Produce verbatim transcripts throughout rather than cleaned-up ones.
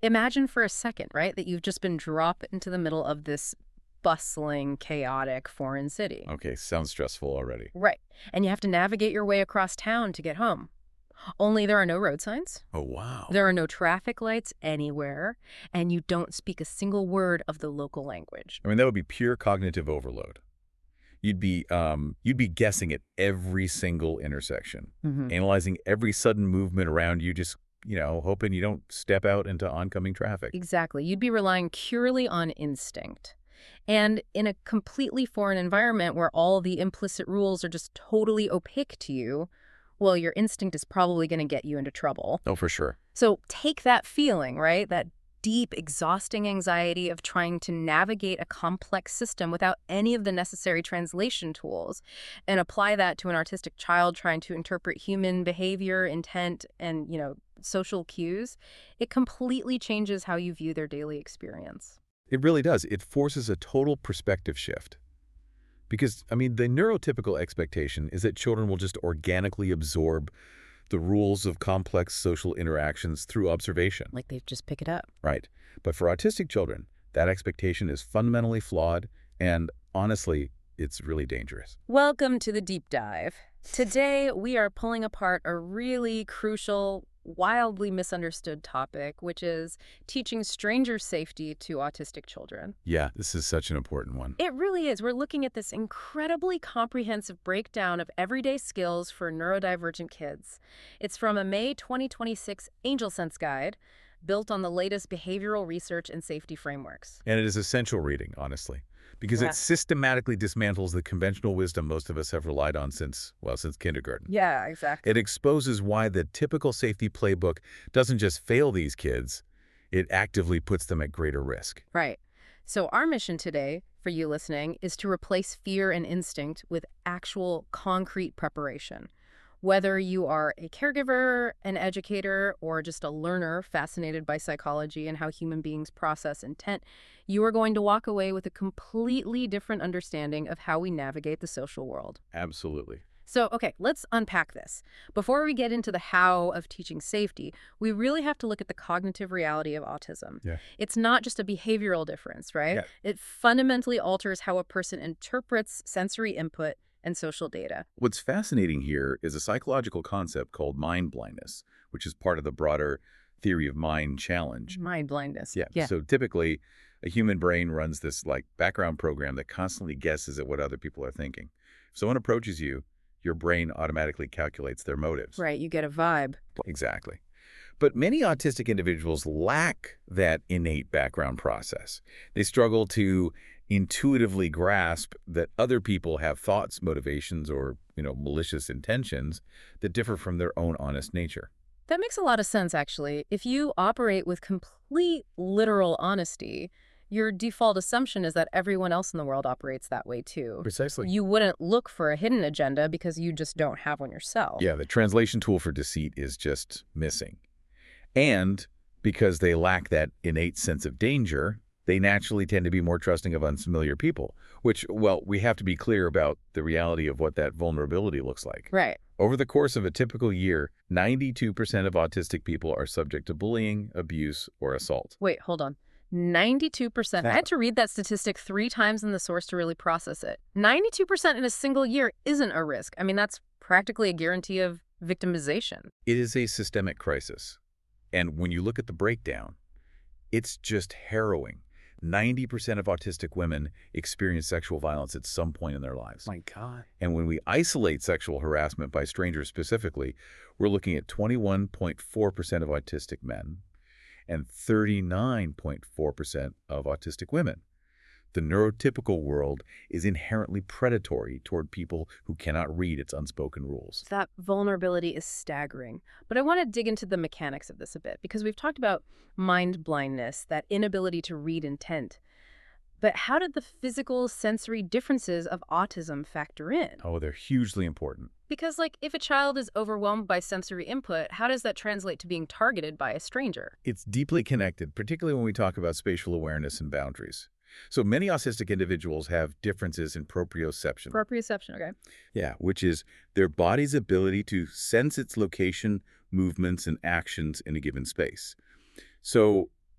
Imagine for a second, right, that you've just been dropped into the middle of this bustling, chaotic foreign city. Okay, sounds stressful already. Right. And you have to navigate your way across town to get home. Only there are no road signs. Oh, wow. There are no traffic lights anywhere, and you don't speak a single word of the local language. I mean, that would be pure cognitive overload. You'd be um, you'd be guessing at every single intersection, Hmm. analyzing every sudden movement around you, just, you know, hoping you don't step out into oncoming traffic. Exactly. You'd be relying purely on instinct. And in a completely foreign environment where all the implicit rules are just totally opaque to you, well, your instinct is probably going to get you into trouble. Oh, for sure. So take that feeling, right? That deep, exhausting anxiety of trying to navigate a complex system without any of the necessary translation tools, and apply that to an artistic child trying to interpret human behavior, intent, and, you know, social cues. It completely changes how you view their daily experience. It really does. It forces a total perspective shift. Because, I mean, the neurotypical expectation is that children will just organically absorb the rules of complex social interactions through observation. Like they just pick it up. Right. But for autistic children, that expectation is fundamentally flawed, and honestly, it's really dangerous. Welcome to the deep dive. Today, we are pulling apart a really crucial, wildly misunderstood topic, which is teaching stranger safety to autistic children. Yeah, this is such an important one. It really is. We're looking at this incredibly comprehensive breakdown of everyday skills for neurodivergent kids. It's from a May twenty twenty-six Angel Sense guide, built on the latest behavioral research and safety frameworks. And it is essential reading, honestly, because Yeah. it systematically dismantles the conventional wisdom most of us have relied on since, well, since kindergarten. Yeah, exactly. It exposes why the typical safety playbook doesn't just fail these kids, it actively puts them at greater risk. Right. So our mission today, for you listening, is to replace fear and instinct with actual concrete preparation. Whether you are a caregiver, an educator, or just a learner fascinated by psychology and how human beings process intent, you are going to walk away with a completely different understanding of how we navigate the social world. Absolutely. So, okay, let's unpack this. Before we get into the how of teaching safety, we really have to look at the cognitive reality of autism. Yeah. It's not just a behavioral difference, right? Yeah. It fundamentally alters how a person interprets sensory input and social data. What's fascinating here is a psychological concept called mind blindness, which is part of the broader theory of mind challenge. Mind blindness. Yeah. Yeah. So typically, a human brain runs this like background program that constantly guesses at what other people are thinking. If someone approaches you, your brain automatically calculates their motives. Right. You get a vibe. Exactly. But many autistic individuals lack that innate background process. They struggle to intuitively grasp that other people have thoughts, motivations, or, you know, malicious intentions that differ from their own honest nature. That makes a lot of sense, actually. If you operate with complete literal honesty, your default assumption is that everyone else in the world operates that way too. Precisely. You wouldn't look for a hidden agenda because you just don't have one yourself. Yeah, the translation tool for deceit is just missing. And because they lack that innate sense of danger, they naturally tend to be more trusting of unfamiliar people, which, well, we have to be clear about the reality of what that vulnerability looks like. Right. Over the course of a typical year, ninety-two percent of autistic people are subject to bullying, abuse, or assault. Wait, hold on. ninety-two percent. I That- had to read that statistic three times in the source to really process it. ninety-two percent in a single year isn't a risk. I mean, that's practically a guarantee of victimization. It is a systemic crisis. And when you look at the breakdown, it's just harrowing. ninety percent of autistic women experience sexual violence at some point in their lives. My God. And when we isolate sexual harassment by strangers specifically, we're looking at twenty-one point four percent of autistic men and thirty-nine point four percent of autistic women. The neurotypical world is inherently predatory toward people who cannot read its unspoken rules. That vulnerability is staggering. But I want to dig into the mechanics of this a bit, because we've talked about mind blindness, that inability to read intent. But how did the physical sensory differences of autism factor in? Oh, they're hugely important. Because, like, if a child is overwhelmed by sensory input, how does that translate to being targeted by a stranger? It's deeply connected, particularly when we talk about spatial awareness and boundaries. So many autistic individuals have differences in proprioception. Proprioception, okay. Yeah, which is their body's ability to sense its location, movements, and actions in a given space. So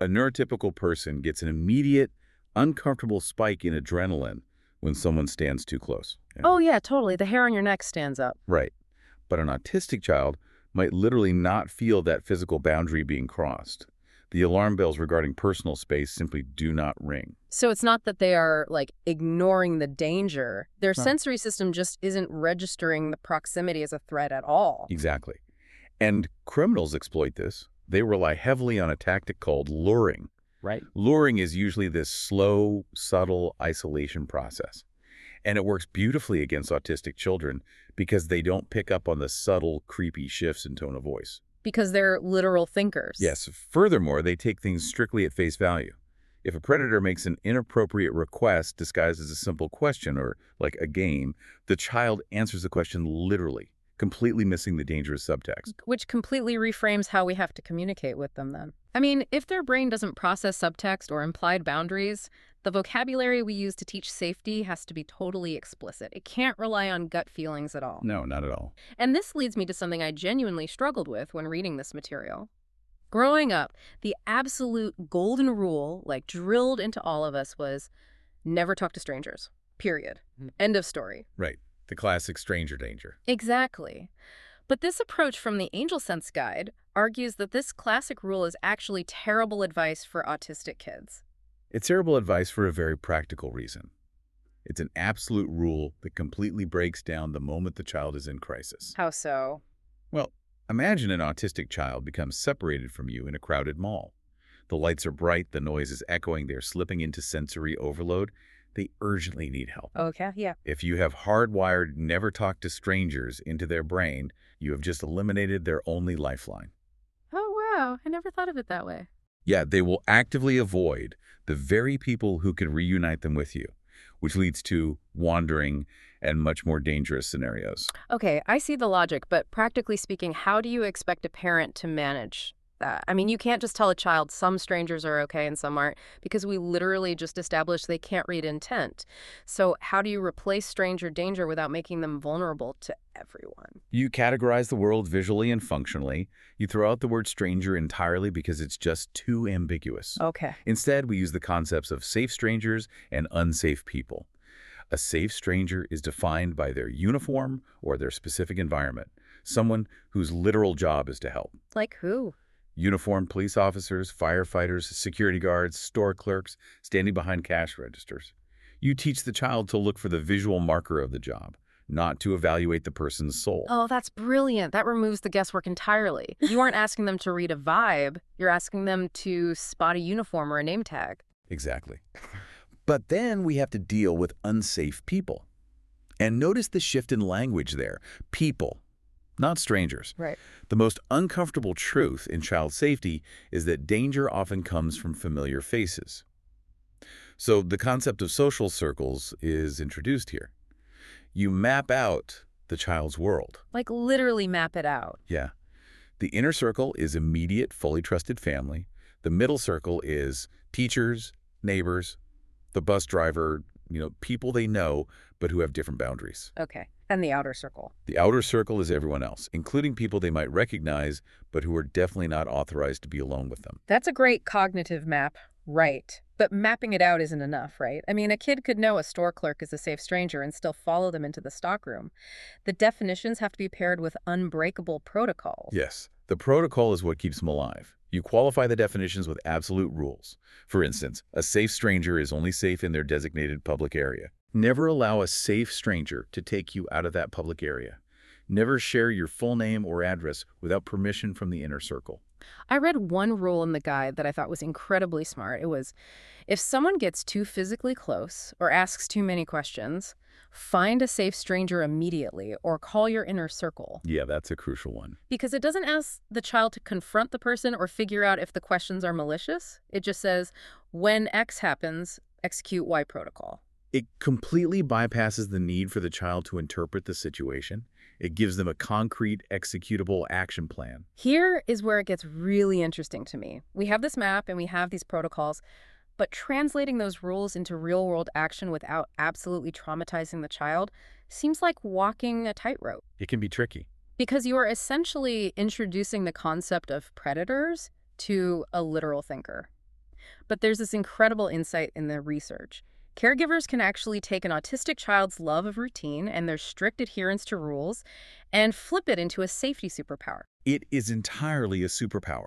A neurotypical person gets an immediate, uncomfortable spike in adrenaline when someone stands too close. Yeah. Oh, yeah, totally. The hair on your neck stands up. Right. But an autistic child might literally not feel that physical boundary being crossed. The alarm bells regarding personal space simply do not ring. So it's not that they are, like, ignoring the danger. Their No. sensory system just isn't registering the proximity as a threat at all. Exactly. And criminals exploit this. They rely heavily on a tactic called luring. Right. Luring is usually this slow, subtle isolation process. And it works beautifully against autistic children because they don't pick up on the subtle, creepy shifts in tone of voice. Because they're literal thinkers. Yes. Furthermore, they take things strictly at face value. If a predator makes an inappropriate request disguised as a simple question or like a game, the child answers the question literally, completely missing the dangerous subtext. Which completely reframes how we have to communicate with them then. I mean, if their brain doesn't process subtext or implied boundaries, the vocabulary we use to teach safety has to be totally explicit. It can't rely on gut feelings at all. No, not at all. And this leads me to something I genuinely struggled with when reading this material. Growing up, the absolute golden rule, like drilled into all of us, was never talk to strangers. Period. End of story. Right. The classic stranger danger. Exactly. But this approach from the Angel Sense Guide argues that this classic rule is actually terrible advice for autistic kids. It's terrible advice for a very practical reason. It's an absolute rule that completely breaks down the moment the child is in crisis. How so? Well, imagine an autistic child becomes separated from you in a crowded mall. The lights are bright, the noise is echoing, they're slipping into sensory overload. They urgently need help. Okay, yeah. If you have hardwired never talk to strangers into their brain, you have just eliminated their only lifeline. Oh, wow. I never thought of it that way. Yeah, they will actively avoid the very people who could reunite them with you, which leads to wandering and much more dangerous scenarios. Okay, I see the logic, but practically speaking, how do you expect a parent to manage that? I mean, you can't just tell a child some strangers are okay and some aren't, because we literally just established they can't read intent. So how do you replace stranger danger without making them vulnerable to everyone? You categorize the world visually and functionally. You throw out the word stranger entirely because it's just too ambiguous. Okay. Instead, we use the concepts of safe strangers and unsafe people. A safe stranger is defined by their uniform or their specific environment, someone whose literal job is to help. Like who? Uniformed police officers, firefighters, security guards, store clerks, standing behind cash registers. You teach the child to look for the visual marker of the job, not to evaluate the person's soul. Oh, that's brilliant. That removes the guesswork entirely. You aren't asking them to read a vibe. You're asking them to spot a uniform or a name tag. Exactly. But then we have to deal with unsafe people. And notice the shift in language there. People, not strangers. Right. The most uncomfortable truth in child safety is that danger often comes from familiar faces. So the concept of social circles is introduced here. You map out the child's world. Like literally map it out. Yeah. The inner circle is immediate, fully trusted family. The middle circle is teachers, neighbors, the bus driver, you know, people they know, but who have different boundaries. Okay. And the outer circle. The outer circle is everyone else, including people they might recognize, but who are definitely not authorized to be alone with them. That's a great cognitive map. Right. But mapping it out isn't enough, right? I mean, a kid could know a store clerk is a safe stranger and still follow them into the stockroom. The definitions have to be paired with unbreakable protocols. Yes. The protocol is what keeps them alive. You qualify the definitions with absolute rules. For instance, a safe stranger is only safe in their designated public area. Never allow a safe stranger to take you out of that public area. Never share your full name or address without permission from the inner circle. I read one rule in the guide that I thought was incredibly smart. It was, if someone gets too physically close or asks too many questions, find a safe stranger immediately or call your inner circle. Yeah, that's a crucial one. Because it doesn't ask the child to confront the person or figure out if the questions are malicious. It just says, when X happens, execute Y protocol. It completely bypasses the need for the child to interpret the situation. It gives them a concrete, executable action plan. Here is where it gets really interesting to me. We have this map and we have these protocols, but translating those rules into real-world action without absolutely traumatizing the child seems like walking a tightrope. It can be tricky. Because you are essentially introducing the concept of predators to a literal thinker. But there's this incredible insight in the research. Caregivers can actually take an autistic child's love of routine and their strict adherence to rules and flip it into a safety superpower. It is entirely a superpower.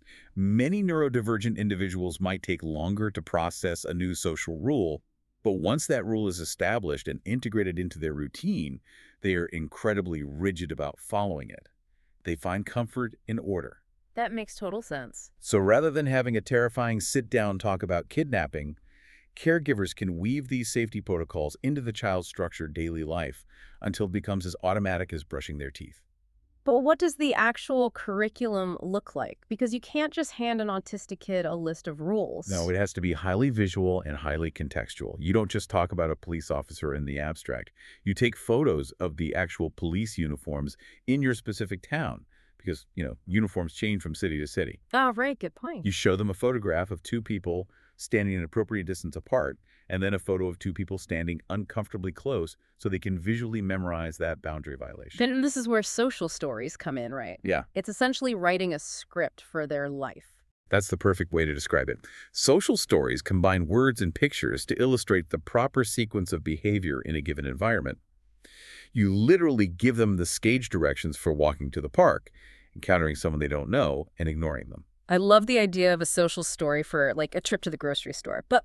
Many neurodivergent individuals might take longer to process a new social rule, but once that rule is established and integrated into their routine, they are incredibly rigid about following it. They find comfort in order. That makes total sense. So rather than having a terrifying sit-down talk about kidnapping, caregivers can weave these safety protocols into the child's structured daily life until it becomes as automatic as brushing their teeth. But what does the actual curriculum look like? Because you can't just hand an autistic kid a list of rules. No, it has to be highly visual and highly contextual. You don't just talk about a police officer in the abstract. You take photos of the actual police uniforms in your specific town because, you know, uniforms change from city to city. Oh, right. Good point. You show them a photograph of two people standing an appropriate distance apart, and then a photo of two people standing uncomfortably close so they can visually memorize that boundary violation. Then this is where social stories come in, right? Yeah. It's essentially writing a script for their life. That's the perfect way to describe it. Social stories combine words and pictures to illustrate the proper sequence of behavior in a given environment. You literally give them the stage directions for walking to the park, encountering someone they don't know, and ignoring them. I love the idea of a social story for, like, a trip to the grocery store. But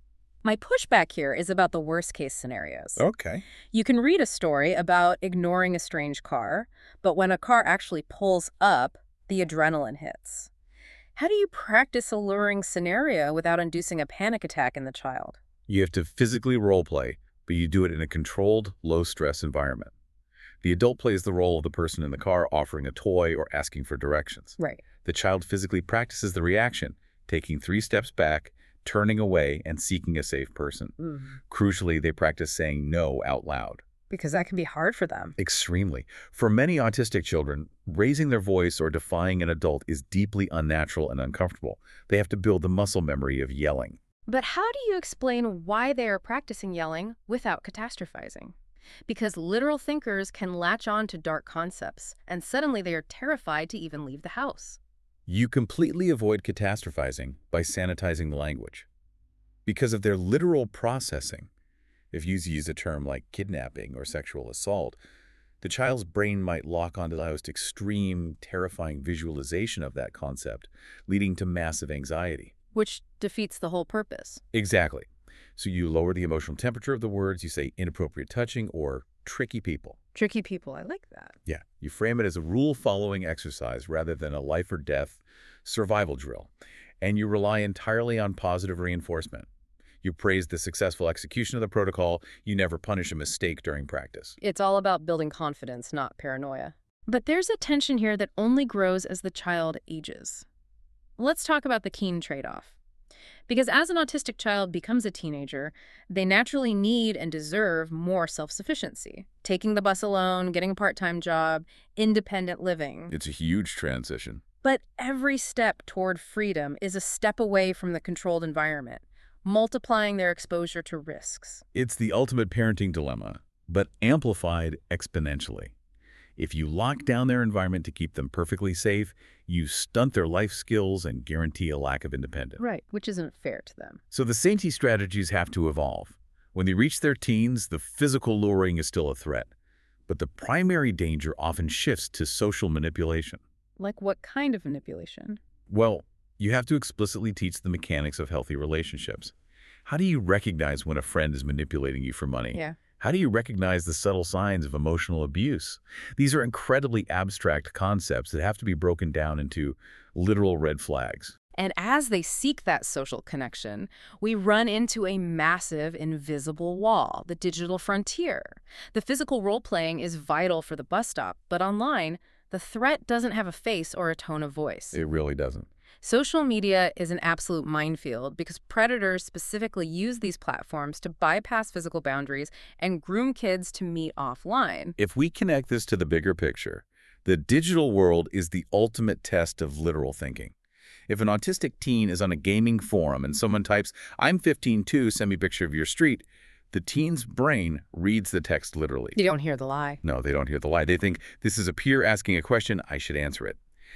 my pushback here is about the worst-case scenarios. Okay. You can read a story about ignoring a strange car, but when a car actually pulls up, the adrenaline hits. How do you practice a luring scenario without inducing a panic attack in the child? You have to physically role play, but you do it in a controlled, low-stress environment. The adult plays the role of the person in the car offering a toy or asking for directions. Right. The child physically practices the reaction, taking three steps back, turning away, and seeking a safe person. Mm. Crucially, they practice saying no out loud. Because that can be hard for them. Extremely. For many autistic children, raising their voice or defying an adult is deeply unnatural and uncomfortable. They have to build the muscle memory of yelling. But how do you explain why they are practicing yelling without catastrophizing? Because literal thinkers can latch on to dark concepts, and suddenly they are terrified to even leave the house. You completely avoid catastrophizing by sanitizing the language. Because of their literal processing, if you use a term like kidnapping or sexual assault, the child's brain might lock onto the most extreme, terrifying visualization of that concept, leading to massive anxiety. Which defeats the whole purpose. Exactly. So you lower the emotional temperature of the words, you say inappropriate touching or tricky people. Tricky people, I like that. Yeah, you frame it as a rule-following exercise rather than a life-or-death survival drill. And you rely entirely on positive reinforcement. You praise the successful execution of the protocol. You never punish a mistake during practice. It's all about building confidence, not paranoia. But there's a tension here that only grows as the child ages. Let's talk about the keen trade-off. Because as an autistic child becomes a teenager, they naturally need and deserve more self-sufficiency. Taking the bus alone, getting a part-time job, independent living. It's a huge transition. But every step toward freedom is a step away from the controlled environment, multiplying their exposure to risks. It's the ultimate parenting dilemma, but amplified exponentially. If you lock down their environment to keep them perfectly safe, you stunt their life skills and guarantee a lack of independence. Right, which isn't fair to them. So the safety strategies have to evolve. When they reach their teens, the physical luring is still a threat, but the primary danger often shifts to social manipulation. Like what kind of manipulation? Well, you have to explicitly teach the mechanics of healthy relationships. How do you recognize when a friend is manipulating you for money? Yeah. How do you recognize the subtle signs of emotional abuse? These are incredibly abstract concepts that have to be broken down into literal red flags. And as they seek that social connection, we run into a massive invisible wall, the digital frontier. The physical role-playing is vital for the bus stop, but online, the threat doesn't have a face or a tone of voice. It really doesn't. Social media is an absolute minefield because predators specifically use these platforms to bypass physical boundaries and groom kids to meet offline. If we connect this to the bigger picture, the digital world is the ultimate test of literal thinking. If an autistic teen is on a gaming forum and someone types, "I'm fifteen too, send me a picture of your street," the teen's brain reads the text literally. You don't hear the lie. No, they don't hear the lie. They think, this is a peer asking a question, I should answer it.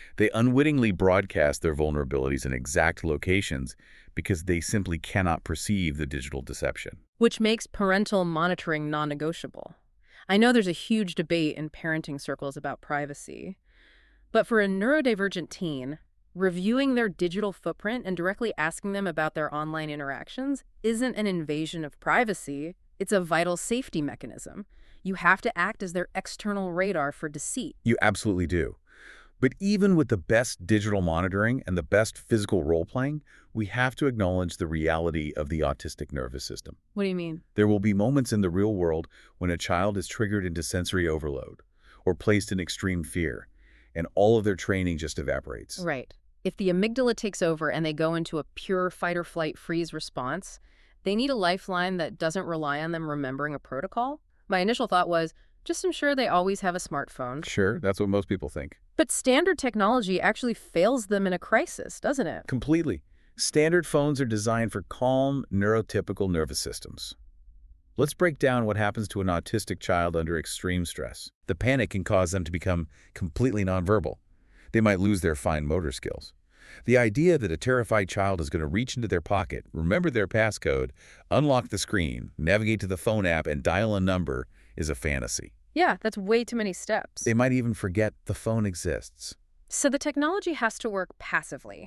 They unwittingly broadcast their vulnerabilities in exact locations because they simply cannot perceive the digital deception. Which makes parental monitoring non-negotiable. I know there's a huge debate in parenting circles about privacy, but for a neurodivergent teen, reviewing their digital footprint and directly asking them about their online interactions isn't an invasion of privacy. It's a vital safety mechanism. You have to act as their external radar for deceit. You absolutely do. But even with the best digital monitoring and the best physical role-playing, we have to acknowledge the reality of the autistic nervous system. What do you mean? There will be moments in the real world when a child is triggered into sensory overload or placed in extreme fear, and all of their training just evaporates. Right. If the amygdala takes over and they go into a pure fight-or-flight-freeze response, they need a lifeline that doesn't rely on them remembering a protocol. My initial thought was, just ensure they always have a smartphone. Sure, that's what most people think. But standard technology actually fails them in a crisis, doesn't it? Completely. Standard phones are designed for calm, neurotypical nervous systems. Let's break down what happens to an autistic child under extreme stress. The panic can cause them to become completely nonverbal. They might lose their fine motor skills. The idea that a terrified child is going to reach into their pocket, remember their passcode, unlock the screen, navigate to the phone app, and dial a number is a fantasy. Yeah, that's way too many steps. They might even forget the phone exists. So the technology has to work passively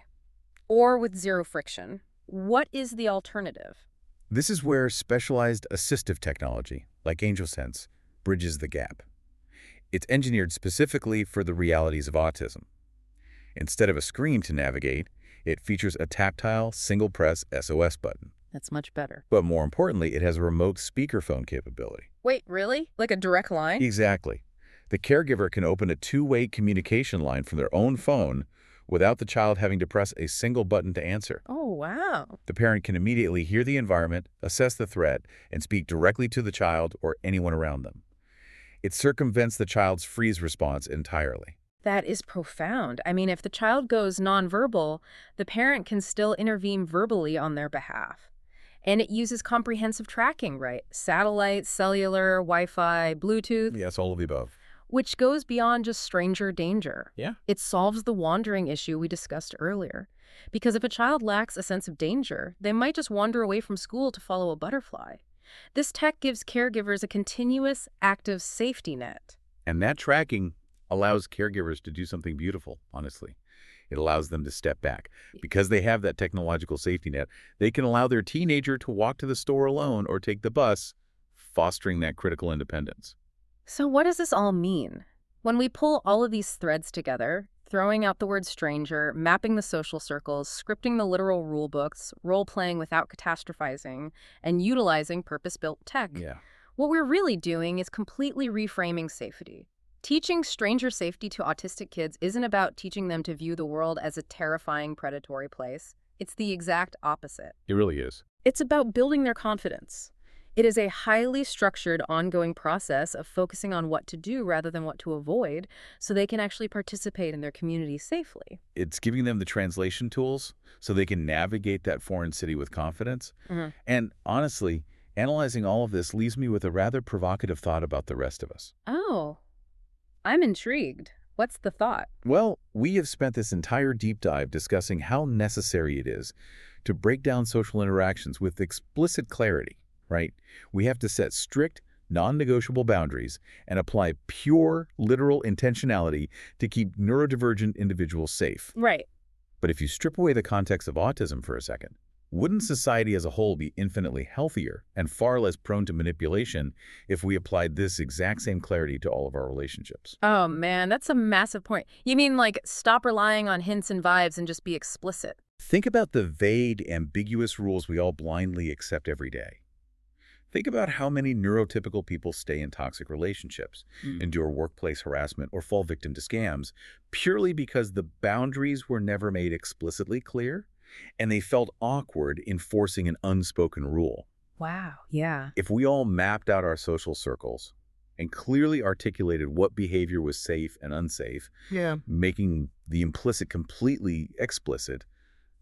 or with zero friction. What is the alternative? This is where specialized assistive technology, like AngelSense, bridges the gap. It's engineered specifically for the realities of autism. Instead of a screen to navigate, it features a tactile, single-press S O S button. That's much better. But more importantly, it has a remote speakerphone capability. Wait, really? Like a direct line? Exactly. The caregiver can open a two-way communication line from their own phone without the child having to press a single button to answer. Oh, wow. The parent can immediately hear the environment, assess the threat, and speak directly to the child or anyone around them. It circumvents the child's freeze response entirely. That is profound. I mean, if the child goes nonverbal, the parent can still intervene verbally on their behalf. And it uses comprehensive tracking, right? Satellite, cellular, Wi-Fi, Bluetooth. Yes, all of the above. Which goes beyond just stranger danger. Yeah. It solves the wandering issue we discussed earlier. Because if a child lacks a sense of danger, they might just wander away from school to follow a butterfly. This tech gives caregivers a continuous, active safety net. And that tracking allows caregivers to do something beautiful, honestly. It allows them to step back. Because they have that technological safety net, they can allow their teenager to walk to the store alone or take the bus, fostering that critical independence. So what does this all mean? When we pull all of these threads together, throwing out the word stranger, mapping the social circles, scripting the literal rule books, role-playing without catastrophizing, and utilizing purpose-built tech, Yeah. what we're really doing is completely reframing safety. Teaching stranger safety to autistic kids isn't about teaching them to view the world as a terrifying, predatory place. It's the exact opposite. It really is. It's about building their confidence. It is a highly structured, ongoing process of focusing on what to do rather than what to avoid, so they can actually participate in their community safely. It's giving them the translation tools so they can navigate that foreign city with confidence. Mm-hmm. And honestly, analyzing all of this leaves me with a rather provocative thought about the rest of us. Oh, I'm intrigued. What's the thought? Well, we have spent this entire deep dive discussing how necessary it is to break down social interactions with explicit clarity, right? We have to set strict, non-negotiable boundaries and apply pure, literal intentionality to keep neurodivergent individuals safe. Right. But if you strip away the context of autism for a second, wouldn't society as a whole be infinitely healthier and far less prone to manipulation if we applied this exact same clarity to all of our relationships? Oh, man, that's a massive point. You mean like stop relying on hints and vibes and just be explicit? Think about the vague, ambiguous rules we all blindly accept every day. Think about how many neurotypical people stay in toxic relationships, mm. endure workplace harassment, or fall victim to scams purely because the boundaries were never made explicitly clear and they felt awkward enforcing an unspoken rule. Wow, yeah. If we all mapped out our social circles and clearly articulated what behavior was safe and unsafe, yeah. making the implicit completely explicit,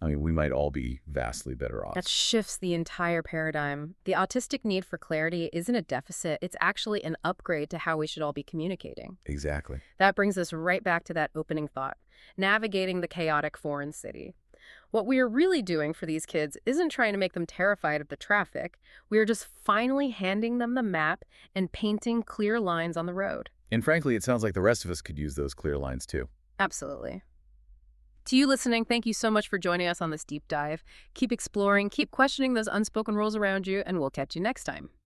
I mean, we might all be vastly better off. That shifts the entire paradigm. The autistic need for clarity isn't a deficit. It's actually an upgrade to how we should all be communicating. Exactly. That brings us right back to that opening thought, navigating the chaotic foreign city. What we are really doing for these kids isn't trying to make them terrified of the traffic. We are just finally handing them the map and painting clear lines on the road. And frankly, it sounds like the rest of us could use those clear lines too. Absolutely. To you listening, thank you so much for joining us on this deep dive. Keep exploring, keep questioning those unspoken rules around you, and we'll catch you next time.